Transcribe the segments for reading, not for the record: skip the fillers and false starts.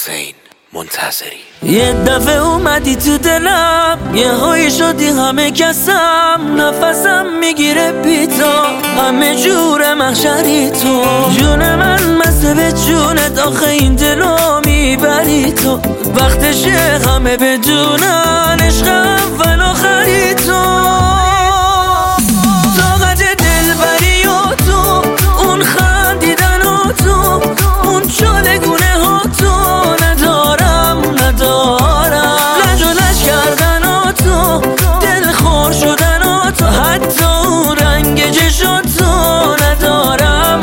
حسین منتظری. یه دفعه اومدی تو دلم، یه هایی شدی همه کسم، نفسم میگیره بی تو، همه جور محشری تو، جون من مثل به جونت، آخه این دلو میبری تو، وقتشه همه بدونن عشق اول آخری تو، طاقت دلبری و تو، اون خندیدن و تو، اون چالگونه ها تو ندارم لج و لج کردن و تو، دل خور شدن و تو، حتی اون رنگ چشم تو ندارم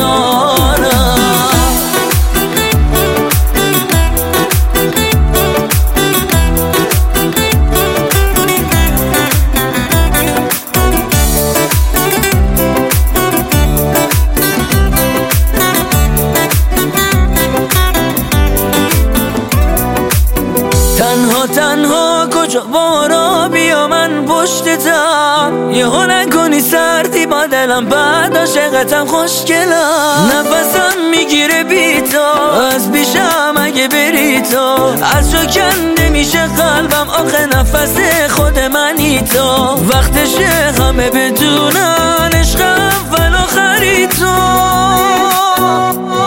تنها کجا بارا بیا من پشتتم، یهو نکنی سردی با دلم، بعد عاشقتم خوشگلم، نفسم میگیره بی تو، از پیشم اگه بری تو، از جا کنده میشه قلبم، آخه نفس خود منی تو، وقتشه همه بدونن عشق اول آخری تو.